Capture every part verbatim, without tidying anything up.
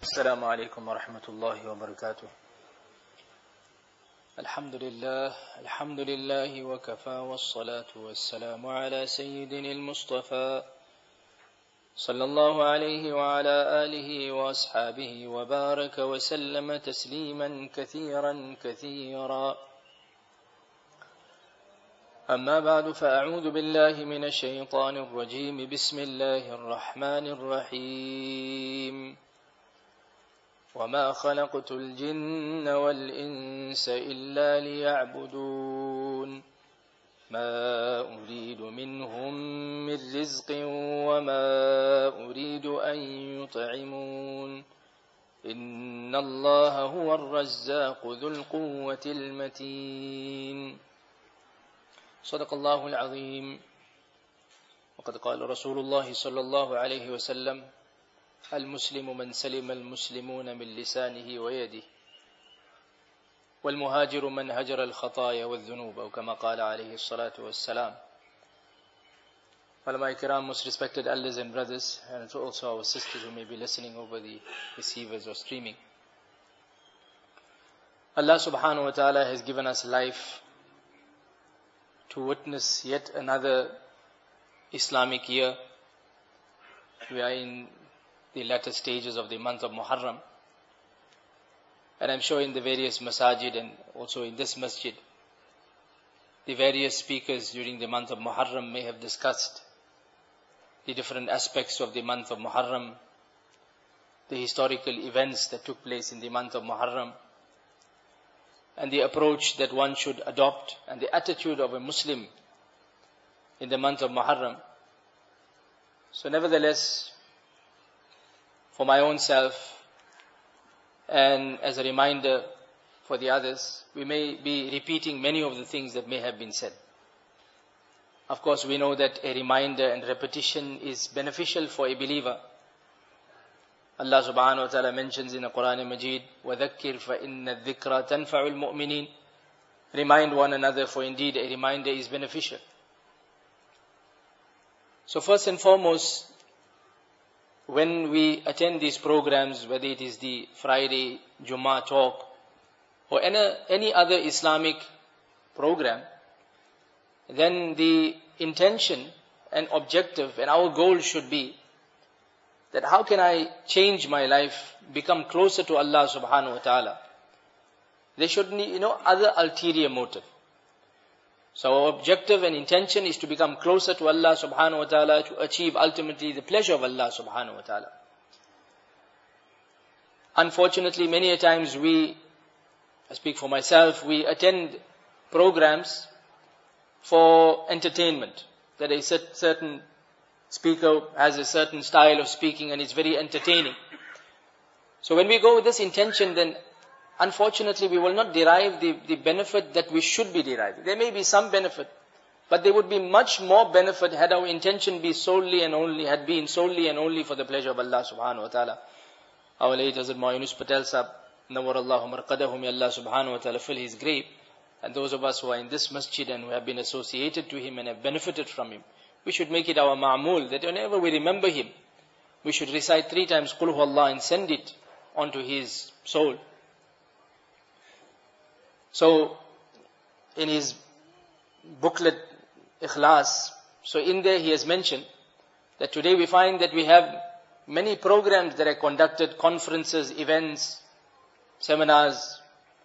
السلام عليكم ورحمة الله وبركاته. الحمد لله الحمد لله وكفى والصلاة والسلام على سيدنا المصطفى صلى الله عليه وعلى آله وأصحابه وبارك وسلم تسليما كثيرا كثيرا. أما بعد، فأعوذ بالله من الشيطان الرجيم. بسم الله الرحمن الرحيم. وما خلقت الجن والإنس إلا ليعبدون ما أريد منهم من رزق وما أريد أن يطعمون إن الله هو الرزاق ذو القوة المتين. صدق الله العظيم. وقد قال رسول الله صلى الله عليه وسلم: المسلم من سلم المسلمون من لسانه ويده والمهاجر من هجر الخطايا والذنوب، أو كما قال عليه الصلاة والسلام. Ulama Ikram, most respected elders and brothers, and also our sisters who may be listening over the receivers or streaming. Allah subhanahu wa ta'ala has given us life to witness yet another Islamic year. We are in the latter stages of the month of Muharram, and I'm sure in the various masajid and also in this masjid, the various speakers during the month of Muharram may have discussed the different aspects of the month of Muharram, the historical events that took place in the month of Muharram, and the approach that one should adopt and the attitude of a Muslim in the month of Muharram. So nevertheless, for my own self and as a reminder for the others, we may be repeating many of the things that may have been said. Of course, we know that a reminder and repetition is beneficial for a believer. Allah subhanahu wa ta'ala mentions in the Quran al-Majid, وَذَكِّرْ فَإِنَّ الذِّكْرَ تَنْفَعُ الْمُؤْمِنِينَ. Remind one another, for indeed a reminder is beneficial. So first and foremost, when we attend these programs, whether it is the Friday Jummah talk or any, any other Islamic program, then the intention and objective and our goal should be that how can I change my life, become closer to Allah subhanahu wa ta'ala. There should be, you know, other ulterior motive. So our objective and intention is to become closer to Allah subhanahu wa ta'ala, to achieve ultimately the pleasure of Allah subhanahu wa ta'ala. Unfortunately, many a times we, I speak for myself, we attend programs for entertainment. That a certain speaker has a certain style of speaking and it's very entertaining. So when we go with this intention, then unfortunately, we will not derive the, the benefit that we should be deriving. There may be some benefit, but there would be much more benefit had our intention be solely and only, had been solely and only for the pleasure of Allah subhanahu wa ta'ala. Our late Hazrat Yunus Patel Sahab, Nawwarallahu marqadahum, may Allah subhanahu wa ta'ala fill his grave. And those of us who are in this masjid and who have been associated to him and have benefited from him, we should make it our ma'amul, that whenever we remember him, we should recite three times Qul Huwallah and send it onto his soul. So, in his booklet, Ikhlas, so in there he has mentioned that today we find that we have many programs that are conducted, conferences, events, seminars,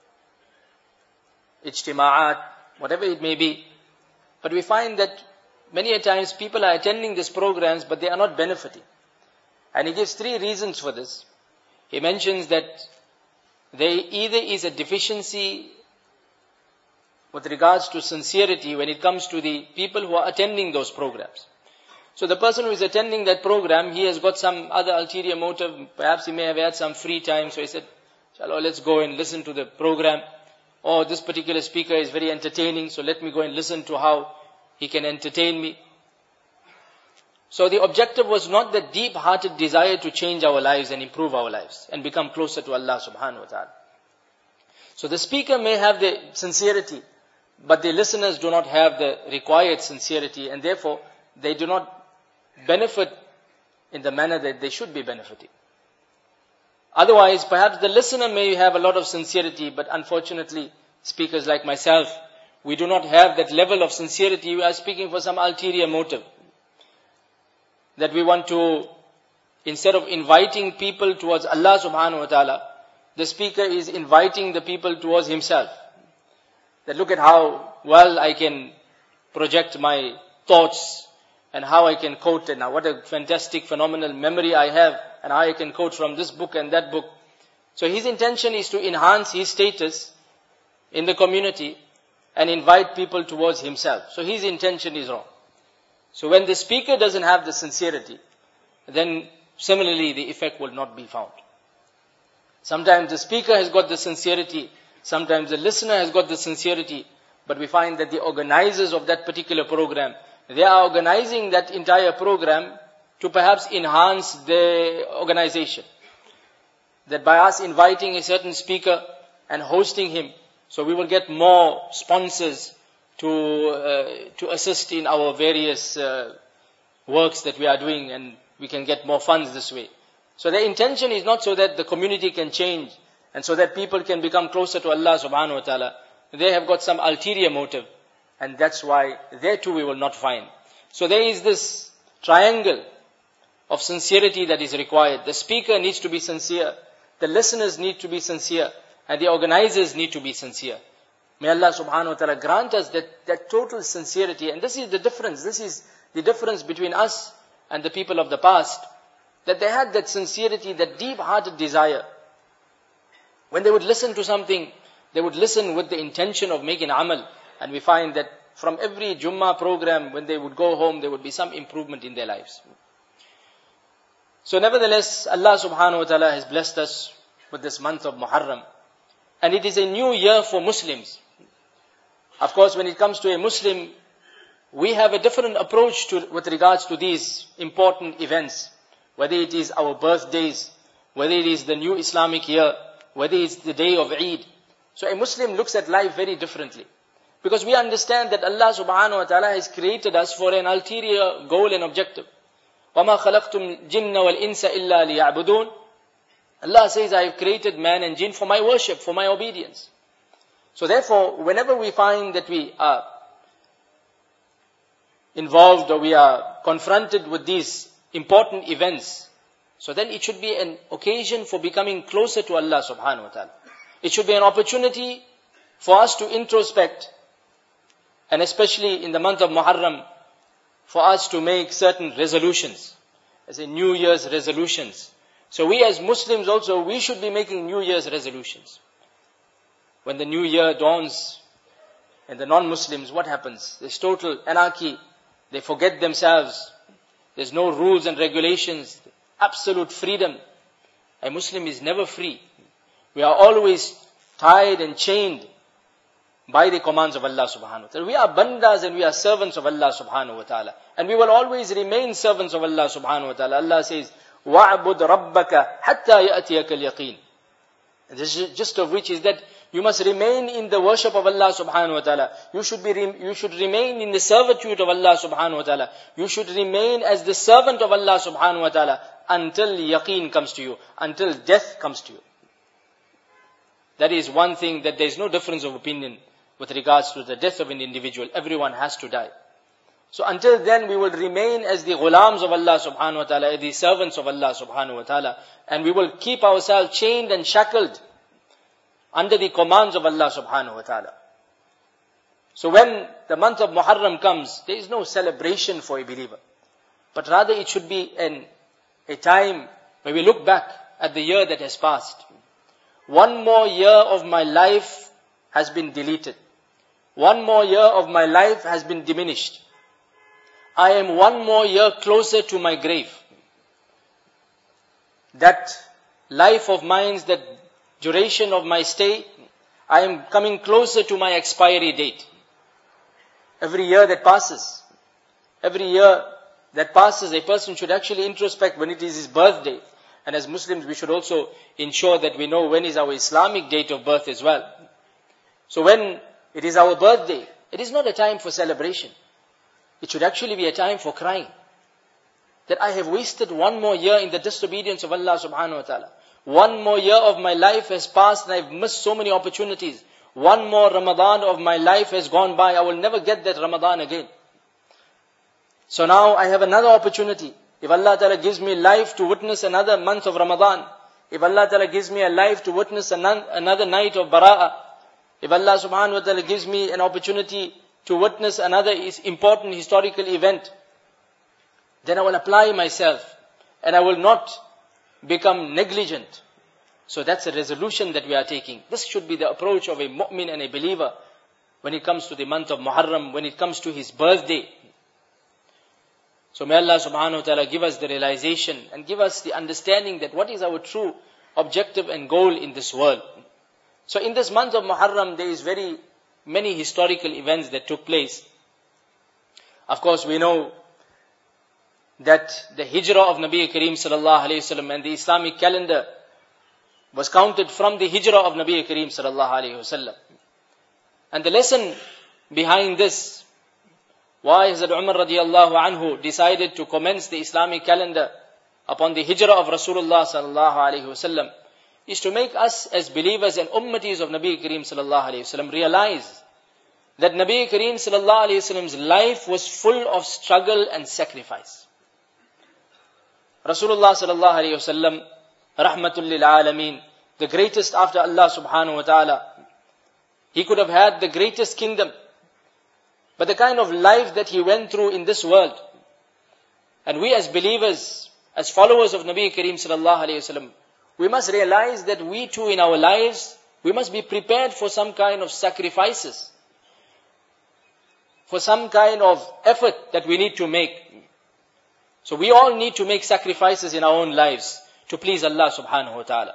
ijtima'at, whatever it may be. But we find that many a times people are attending these programs, but they are not benefiting. And he gives three reasons for this. He mentions that there either is a deficiency with regards to sincerity when it comes to the people who are attending those programs. So the person who is attending that program, he has got some other ulterior motive. Perhaps he may have had some free time, so he said, Chalo, let's go and listen to the program. Or this particular speaker is very entertaining, so let me go and listen to how he can entertain me. So the objective was not the deep-hearted desire to change our lives and improve our lives and become closer to Allah subhanahu wa ta'ala. So the speaker may have the sincerity, but the listeners do not have the required sincerity, and therefore they do not benefit in the manner that they should be benefiting. Otherwise, perhaps the listener may have a lot of sincerity, but unfortunately, speakers like myself, we do not have that level of sincerity. We are speaking for some ulterior motive. That we want to, instead of inviting people towards Allah subhanahu wa ta'ala, the speaker is inviting the people towards himself. That look at how well I can project my thoughts and how I can quote, and what a fantastic, phenomenal memory I have, and how I can quote from this book and that book. So his intention is to enhance his status in the community and invite people towards himself. So his intention is wrong. So when the speaker doesn't have the sincerity, then similarly the effect will not be found. Sometimes the speaker has got the sincerity, sometimes the listener has got the sincerity, but we find that the organizers of that particular program, they are organizing that entire program to perhaps enhance their organization. That by us inviting a certain speaker and hosting him, so we will get more sponsors to uh, to assist in our various uh, works that we are doing, and we can get more funds this way. So the intention is not so that the community can change and so that people can become closer to Allah subhanahu wa ta'ala. They have got some ulterior motive, and that's why there too we will not find. So there is this triangle of sincerity that is required. The speaker needs to be sincere, the listeners need to be sincere, and the organizers need to be sincere. May Allah subhanahu wa ta'ala grant us that, that total sincerity. And this is the difference. This is the difference between us and the people of the past. That they had that sincerity, that deep-hearted desire. When they would listen to something, they would listen with the intention of making amal. And we find that from every Jummah program, when they would go home, there would be some improvement in their lives. So nevertheless, Allah subhanahu wa ta'ala has blessed us with this month of Muharram. And it is a new year for Muslims. Of course, when it comes to a Muslim, we have a different approach to, with regards to these important events. Whether it is our birthdays, whether it is the new Islamic year, whether it's the day of Eid. So a Muslim looks at life very differently. Because we understand that Allah subhanahu wa ta'ala has created us for an ulterior goal and objective. وَمَا خَلَقْتُمْ الْجِنَّ وَالْإِنسَ إِلَّا لِيَعْبُدُونَ. Allah says, I have created man and jinn for my worship, for my obedience. So therefore, whenever we find that we are involved or we are confronted with these important events, so then it should be an occasion for becoming closer to Allah subhanahu wa ta'ala. It should be an opportunity for us to introspect, and especially in the month of Muharram, for us to make certain resolutions, as a New Year's resolutions. So we as Muslims also, we should be making New Year's resolutions. When the New Year dawns, and the non-Muslims, what happens? There's total anarchy. They forget themselves. There's no rules and regulations. Absolute freedom. A Muslim is never free. We are always tied and chained by the commands of Allah subhanahu wa ta'ala. We are bandas and we are servants of Allah subhanahu wa ta'ala. And we will always remain servants of Allah subhanahu wa ta'ala. Allah says, وَعْبُدْ رَبَّكَ حَتَّى يَأْتِيَكَ الْيَقِينَ. The gist of which is that you must remain in the worship of Allah subhanahu wa ta'ala. You should be, you should remain in the servitude of Allah subhanahu wa ta'ala. You should remain as the servant of Allah subhanahu wa ta'ala until yaqeen comes to you, until death comes to you. That is one thing, that there is no difference of opinion with regards to the death of an individual. Everyone has to die. So until then we will remain as the ghulams of Allah subhanahu wa ta'ala, the servants of Allah subhanahu wa ta'ala, and we will keep ourselves chained and shackled under the commands of Allah subhanahu wa ta'ala. So when the month of Muharram comes, there is no celebration for a believer, but rather it should be an, a time where we look back at the year that has passed. One more year of my life has been deleted. One more year of my life has been diminished. I am one more year closer to my grave. That life of mine, that duration of my stay, I am coming closer to my expiry date. Every year that passes, every year that passes, a person should actually introspect when it is his birthday. And as Muslims, we should also ensure that we know when is our Islamic date of birth as well. So when it is our birthday, it is not a time for celebration. It should actually be a time for crying. That I have wasted one more year in the disobedience of Allah subhanahu wa ta'ala. one more year of my life has passed and I've missed so many opportunities. One more Ramadan of my life has gone by. I will never get that Ramadan again. So now I have another opportunity. If Allah Ta'ala gives me life to witness another month of Ramadan, if Allah Ta'ala gives me a life to witness another night of Bara'ah, if Allah Subhanahu Wa Ta'ala gives me an opportunity to witness another important historical event, then I will apply myself and I will not become negligent. So that's a resolution that we are taking. This should be the approach of a mu'min and a believer when it comes to the month of Muharram, when it comes to his birthday. So may Allah Subhanahu Wa Ta'ala give us the realization and give us the understanding that what is our true objective and goal in this world. So in this month of Muharram, there is very many historical events that took place. Of course, we know that the hijrah of Nabi Kareem Sallallahu Alaihi Wasallam and the Islamic calendar was counted from the hijrah of Nabi Kareem Sallallahu Alaihi Wasallam. And the lesson behind this, why Hazrat Umar radiallahu anhu decided to commence the Islamic calendar upon the hijrah of Rasulullah Sallallahu Alaihi Wasallam, is to make us as believers and ummatis of Nabi Kareem Sallallahu Alaihi Wasallam realize that Nabi Kareem Sallallahu Alaihi Wasallam's life was full of struggle and sacrifice. Rasulullah Sallallahu Alaihi Wasallam, Rahmatul lil Alameen, the greatest after Allah Subhanahu Wa Ta'ala, he could have had the greatest kingdom, but the kind of life that he went through in this world, and we as believers, as followers of Nabi Kareem Sallallahu Alaihi Wasallam, we must realize that we too in our lives, we must be prepared for some kind of sacrifices, for some kind of effort that we need to make. So we all need to make sacrifices in our own lives to please Allah Subhanahu Wa Ta'ala.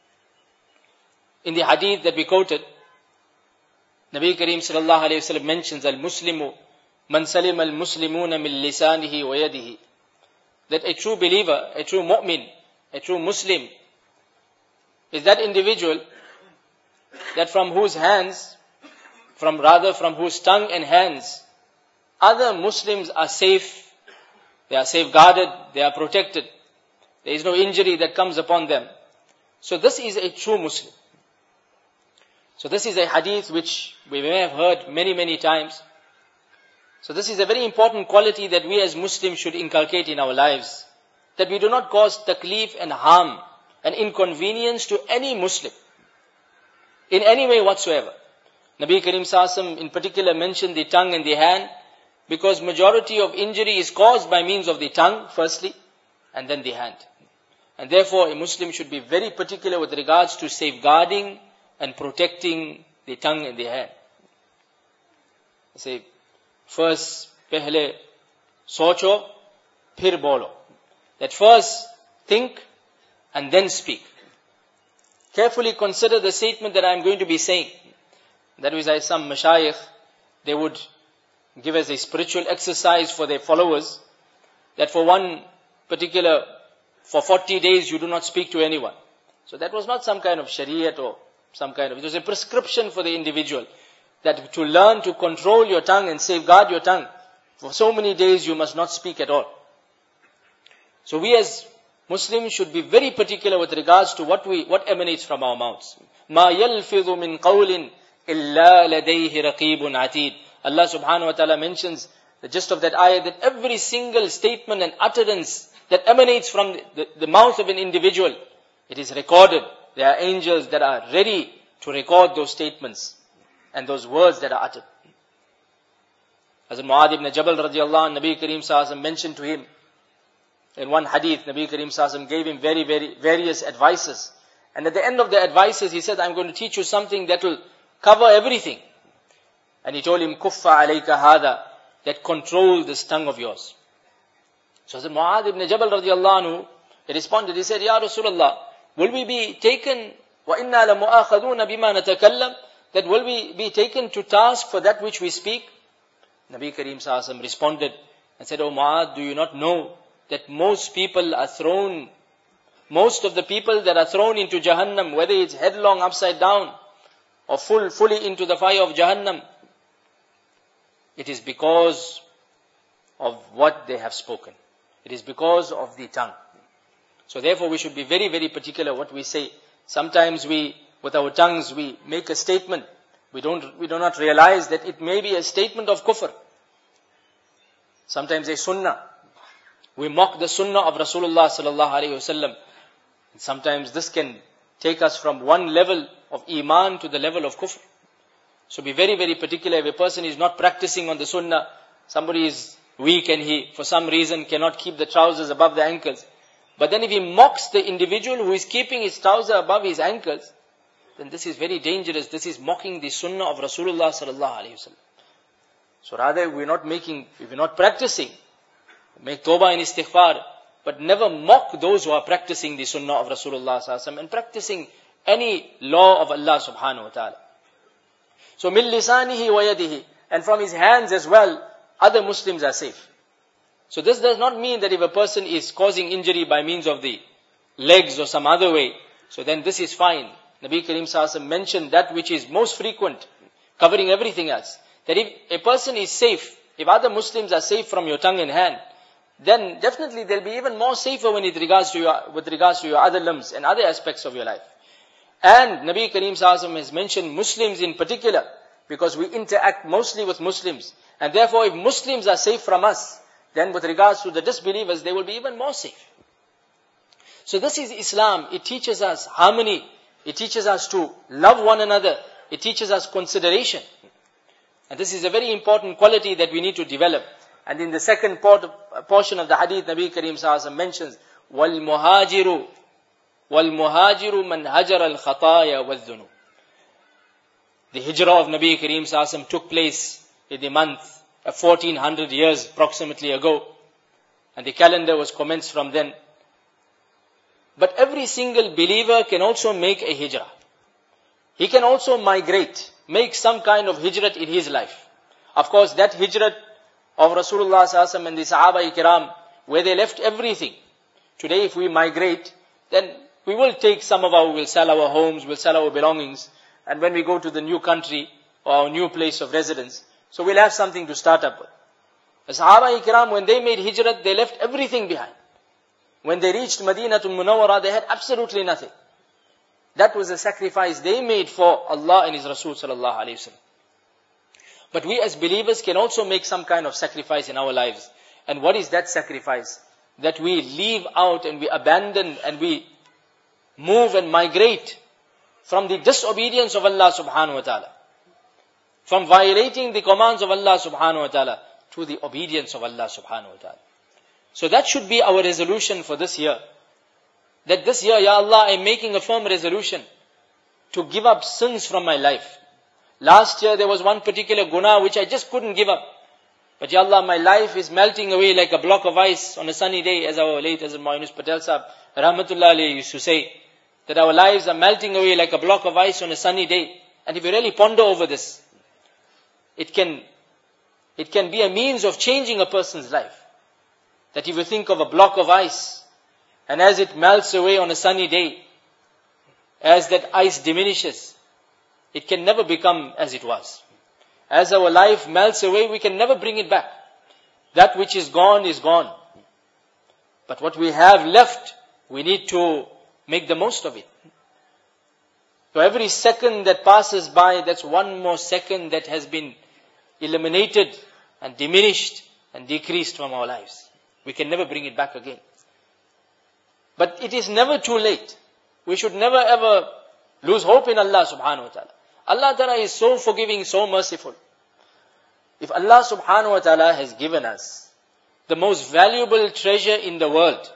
In the hadith that we quoted, Nabi Kareem Sallallahu Alaihi Wasallam mentions, Al-Muslimu man salim al-muslimuna min lisanihi wa yadihi, that a true believer, a true mu'min, a true Muslim is that individual that from whose hands, from rather from whose tongue and hands, other Muslims are safe, they are safeguarded, they are protected. There is no injury that comes upon them. So this is a true Muslim. So this is a hadith which we may have heard many, many times. So this is a very important quality that we as Muslims should inculcate in our lives. That we do not cause taklif and harm and inconvenience to any Muslim, in any way whatsoever. Nabi Kareem Sallallahu Alaihi Wasallam in particular mentioned the tongue and the hand, because majority of injury is caused by means of the tongue, firstly, and then the hand. And therefore a Muslim should be very particular with regards to safeguarding and protecting the tongue and the hand. Say, first, pehle socho, phir bolo. That first think and then speak. Carefully consider the statement that I am going to be saying. That is why some mashayikh, they would give as a spiritual exercise for their followers, that for one particular, for forty days you do not speak to anyone. So that was not some kind of shariat or some kind of, it was a prescription for the individual, that to learn to control your tongue and safeguard your tongue. For so many days you must not speak at all. So we as Muslims should be very particular with regards to what we, what emanates from our mouths. مَا يَلْفِظُ مِنْ قَوْلٍ إِلَّا لَدَيْهِ رَقِيبٌ عَتِيدٌ. Allah Subhanahu Wa Ta'ala mentions the gist of that ayah, that every single statement and utterance that emanates from the, the, the mouth of an individual, it is recorded. There are angels that are ready to record those statements and those words that are uttered. As Mu'adh ibn Jabal radiallahu anhu, Nabi Kareem Sallallahu Alaihi Wasallam mentioned to him, in one hadith, Nabi Kareem Sallallahu Alaihi Wasallam gave him very, very various advices. And at the end of the advices, he said, I'm going to teach you something that will cover everything. And he told him, Kuffa alayka hada, that control this tongue of yours. So as Mu'adh ibn Jabal radiallahu anhu, he responded, he said, Ya Rasulullah, will we be taken, wa inna la mu'akhaduna bima natakallam, that will we be taken to task for that which we speak? Nabi Kareem Sallallahu Alaihi Wasallam responded and said, O Mu'adh, do you not know that most people are thrown, most of the people that are thrown into Jahannam, whether it's headlong upside down or full, fully into the fire of Jahannam, it is because of what they have spoken. It is because of the tongue. So therefore we should be very, very particular what we say. Sometimes we, with our tongues, we make a statement. We don't, we do not realize that it may be a statement of kufr. Sometimes a sunnah. We mock the sunnah of Rasulullah sallallahu alaihi wasallam. Sometimes this can take us from one level of iman to the level of kufr. So be very, very particular. If a person is not practicing on the sunnah, somebody is weak and he, for some reason, cannot keep the trousers above the ankles. But then if he mocks the individual who is keeping his trouser above his ankles, then this is very dangerous. This is mocking the sunnah of Rasulullah sallallahu alaihi wasallam. So rather, we're not making, if we're not practicing, make tawbah and istighfar, but never mock those who are practicing the sunnah of Rasulullah sallallahu alaihi wasallam and practicing any law of Allah subhanahu wa ta'ala. So min lisanihi wa yadihi, and from his hands as well, other Muslims are safe. So this does not mean that if a person is causing injury by means of the legs or some other way, so then this is fine. Nabi Kareem sallallahu alaihi wasallam mentioned that which is most frequent, covering everything else. That if a person is safe, if other Muslims are safe from your tongue and hand, then definitely they'll be even more safer when it regards to your, with regards to your other limbs and other aspects of your life. And Nabi Kareem sallallahu alaihi wasallam has mentioned Muslims in particular, because we interact mostly with Muslims. And therefore if Muslims are safe from us, then with regards to the disbelievers, they will be even more safe. So this is Islam. It teaches us harmony. It teaches us to love one another. It teaches us consideration. And this is a very important quality that we need to develop. And in the second part of, portion of the hadith, Nabi Kareem sallallahu alaihi wasallam mentions, وَالْمُهَاجِرُ وَالْمُهَاجِرُ مَنْ هَجَرَ الْخَطَايَا وَالذُّنُوبِ. The hijrah of Nabi Kareem sallallahu alaihi wasallam took place in the month of fourteen hundred years approximately ago. And the calendar was commenced from then. But every single believer can also make a hijrah. He can also migrate, make some kind of hijrat in his life. Of course, that hijrat of Rasulullah sallallahu alaihi wasallam and the Sahaba Ikram, where they left everything. Today, if we migrate, then we will take some of our, we'll sell our homes, we'll sell our belongings, and when we go to the new country or our new place of residence, so we'll have something to start up with. The Sahaba Ikram, when they made hijrat, they left everything behind. When they reached Madinatul Munawwara, they had absolutely nothing. That was a sacrifice they made for Allah and His Rasul sallallahu alaihi wasallam. But we as believers can also make some kind of sacrifice in our lives. And what is that sacrifice? That we leave out and we abandon and we move and migrate from the disobedience of Allah subhanahu wa ta'ala. From violating the commands of Allah subhanahu wa ta'ala to the obedience of Allah subhanahu wa ta'ala. So that should be our resolution for this year. That this year, Ya Allah, I am making a firm resolution to give up sins from my life. Last year there was one particular guna which I just couldn't give up. But Ya Allah, my life is melting away like a block of ice on a sunny day, as our late Hazrat Moinus Patel Sahib Rahmatullah alayhi used to say, that our lives are melting away like a block of ice on a sunny day. And if you really ponder over this, it can, it can be a means of changing a person's life. That if you think of a block of ice, and as it melts away on a sunny day, as that ice diminishes, it can never become as it was. As our life melts away, we can never bring it back. That which is gone is gone. But what we have left, we need to make the most of it. So every second that passes by, that's one more second that has been eliminated and diminished and decreased from our lives. We can never bring it back again. But it is never too late. We should never ever lose hope in Allah subhanahu wa ta'ala. Allah ta'ala is so forgiving, so merciful. If Allah subhanahu wa ta'ala has given us the most valuable treasure in the world,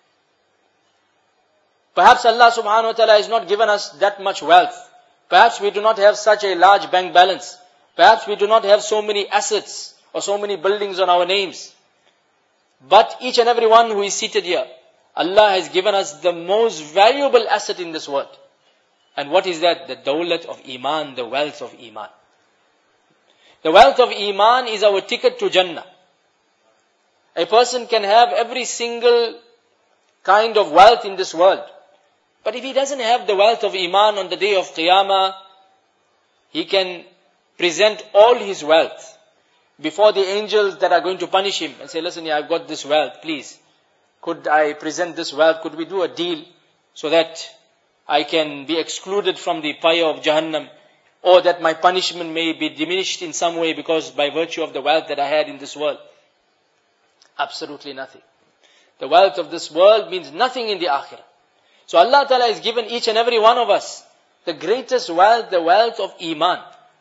perhaps Allah subhanahu wa ta'ala has not given us that much wealth. Perhaps we do not have such a large bank balance. Perhaps we do not have so many assets or so many buildings on our names. But each and every one who is seated here, Allah has given us the most valuable asset in this world. And what is that? The dawlat of Iman, the wealth of Iman. The wealth of Iman is our ticket to Jannah. A person can have every single kind of wealth in this world. But if he doesn't have the wealth of Iman on the day of Qiyamah, he can present all his wealth before the angels that are going to punish him and say, listen, yeah, I've got this wealth, please. could I present this wealth? Could we do a deal so that I can be excluded from the fire of Jahannam, or that my punishment may be diminished in some way because by virtue of the wealth that I had in this world? Absolutely nothing. The wealth of this world means nothing in the akhirah. So Allah Ta'ala has given each and every one of us the greatest wealth, the wealth of Iman.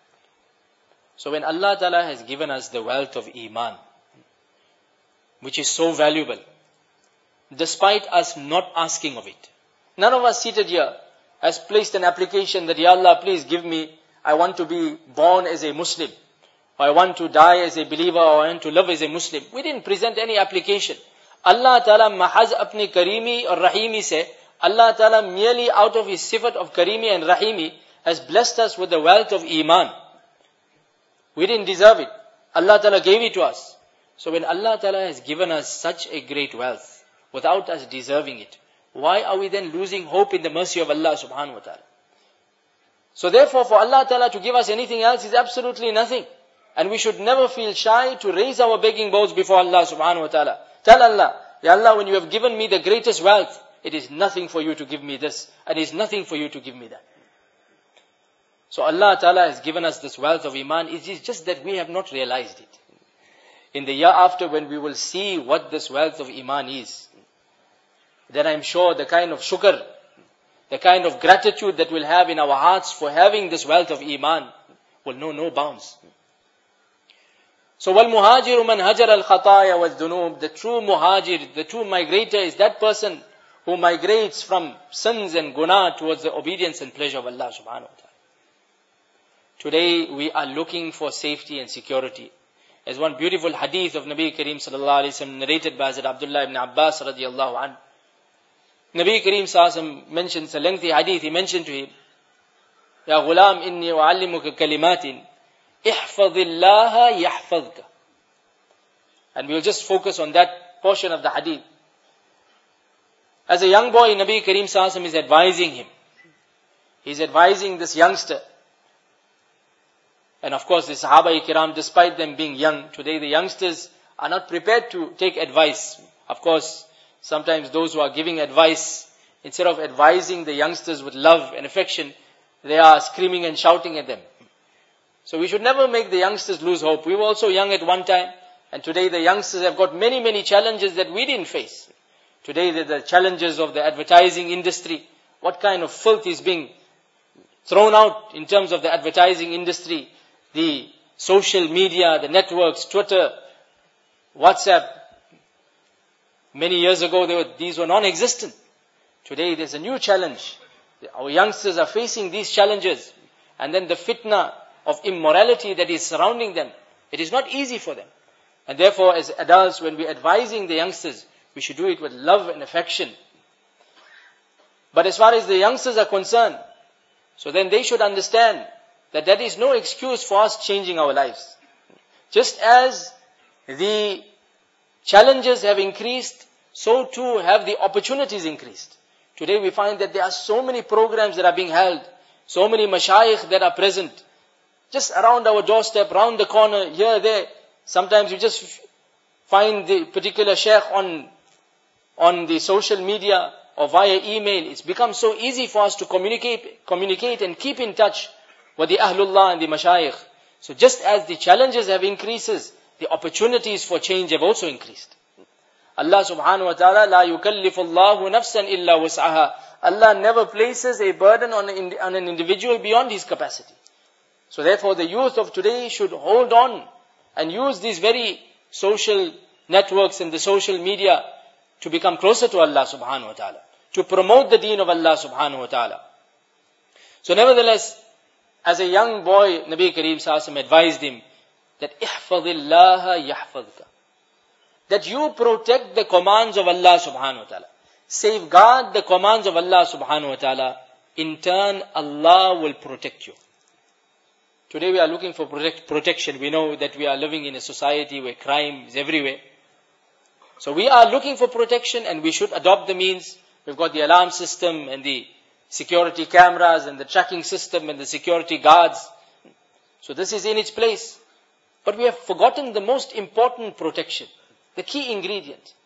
So when Allah Ta'ala has given us the wealth of Iman, which is so valuable, despite us not asking of it, none of us seated here has placed an application that, Ya Allah, please give me, I want to be born as a Muslim, or I want to die as a believer, or I want to live as a Muslim. We didn't present any application. Allah Ta'ala mahaz apni karimi or rahimi se, Allah Ta'ala merely out of His sifat of karimi and rahimi has blessed us with the wealth of Iman. We didn't deserve it. Allah Ta'ala gave it to us. So when Allah Ta'ala has given us such a great wealth, without us deserving it, why are we then losing hope in the mercy of Allah Subhanahu Wa Ta'ala? So therefore, for Allah Ta'ala to give us anything else is absolutely nothing. And we should never feel shy to raise our begging bowls before Allah Subhanahu Wa Ta'ala. Tell Allah, Ya Allah, when you have given me the greatest wealth, it is nothing for you to give me this, and it is nothing for you to give me that. So Allah Ta'ala has given us this wealth of Iman. It is just that we have not realized it. In the year after, when we will see what this wealth of Iman is, then I'm sure the kind of shukr, the kind of gratitude that we'll have in our hearts for having this wealth of Iman will know no bounds. So, وَالْمُهَاجِرُ مَنْ هَجَرَ الْخَطَايَا وَالذُّنُوبِ, the true muhajir, the true migrator is that person who migrates from sins and guna towards the obedience and pleasure of Allah Subhanahu Wa Ta'ala. Today we are looking for safety and security. As one beautiful hadith of Nabi Kareem Sallallahu Alaihi Wasallam narrated by Hazrat Abdullah ibn Abbas radiyallahu anhu. Nabi Kareem Sallallahu Alaihi Wasallam mentions a lengthy hadith. He mentioned to him, Ya ghulam inni u'allimuka kalimatin, ihfadhillaha yahfadhka. And we'll just focus on that portion of the hadith. As a young boy, Nabi Kareem Sallallahu Alaihi Wasallam is advising him. He's advising this youngster. And of course, the Sahaba Kiram, despite them being young, today the youngsters are not prepared to take advice. Of course, sometimes those who are giving advice, instead of advising the youngsters with love and affection, they are screaming and shouting at them. So we should never make the youngsters lose hope. We were also young at one time, and today the youngsters have got many, many challenges that we didn't face. Today the, the challenges of the advertising industry, what kind of filth is being thrown out in terms of the advertising industry, the social media, the networks, Twitter, WhatsApp. Many years ago, they were, these were non-existent. Today, there's a new challenge. Our youngsters are facing these challenges. And then the fitna of immorality that is surrounding them. It is not easy for them. And therefore, as adults, when we're advising the youngsters, we should do it with love and affection. But as far as the youngsters are concerned, so then they should understand that that is no excuse for us changing our lives. Just as the challenges have increased, so too have the opportunities increased. Today we find that there are so many programs that are being held, so many mashayikh that are present, just around our doorstep, round the corner, here, there. Sometimes you just find the particular sheikh on, on the social media or via email. It's become so easy for us to communicate, communicate and keep in touch with the Ahlullah and the Mashayikh. So just as the challenges have increases, the opportunities for change have also increased. Allah Subhanahu Wa Ta'ala, La yukallifu Allahu nafsan illa wus'aha. Allah never places a burden on an, on an individual beyond his capacity. So therefore the youth of today should hold on and use these very social networks and the social media to become closer to Allah Subhanahu Wa Ta'ala, to promote the deen of Allah Subhanahu Wa Ta'ala. So nevertheless, as a young boy, Nabi Kareem Sallallahu Alaihi Wasallam advised him that ihfadhillaha yahfadhka, that you protect the commands of Allah Subhanahu Wa Ta'ala, safeguard the commands of Allah Subhanahu Wa Ta'ala. In turn, Allah will protect you. Today we are looking for protect, protection. We know that we are living in a society where crime is everywhere. So we are looking for protection, and we should adopt the means. We've got the alarm system and the security cameras and the tracking system and the security guards. So this is in its place. But we have forgotten the most important protection, the key ingredient.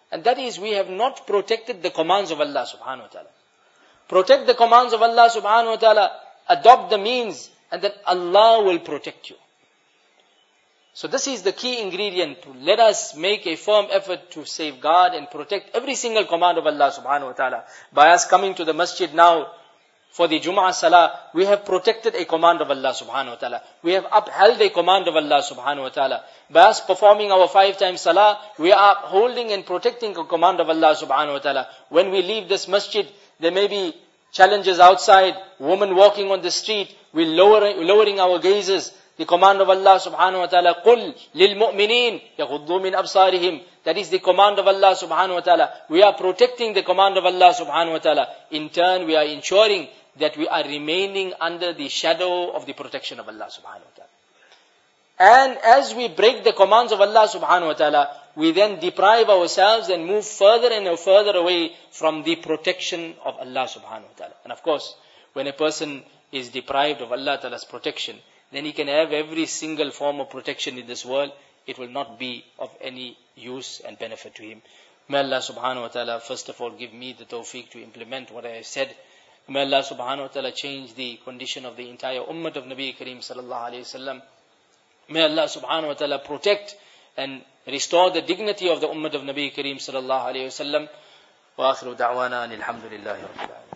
And that is, we have not protected the commands of Allah subhanahu wa ta'ala. Protect the commands of Allah subhanahu wa ta'ala. Adopt the means, and then Allah will protect you. So this is the key ingredient. Let us make a firm effort to safeguard and protect every single command of Allah subhanahu wa ta'ala. By us coming to the masjid now for the Jum'ah Salah, we have protected a command of Allah subhanahu wa ta'ala. We have upheld a command of Allah subhanahu wa ta'ala. By us performing our five times Salah, we are upholding and protecting a command of Allah subhanahu wa ta'ala. When we leave this masjid, there may be challenges outside, women walking on the street, we lowering, lowering our gazes. The command of Allah subhanahu wa ta'ala, قُلْ لِلْمُؤْمِنِينَ يَغُضُّوا مِنْ أَبْصَارِهِمْ. That is the command of Allah subhanahu wa ta'ala. We are protecting the command of Allah subhanahu wa ta'ala. In turn, we are ensuring that we are remaining under the shadow of the protection of Allah subhanahu wa ta'ala. And as we break the commands of Allah subhanahu wa ta'ala, we then deprive ourselves and move further and further away from the protection of Allah subhanahu wa ta'ala. And of course, when a person is deprived of Allah ta'ala's protection, then he can have every single form of protection in this world. It will not be of any use and benefit to him. May Allah subhanahu wa ta'ala first of all give me the tawfiq to implement what I have said. May Allah subhanahu wa ta'ala change the condition of the entire ummah of Nabi Kareem sallallahu alayhi wa sallam. May Allah subhanahu wa ta'ala protect and restore the dignity of the ummah of Nabi Kareem sallallahu alayhi wa sallam. Wa akhiru da'wana alhamdulillahi rabbil alamin.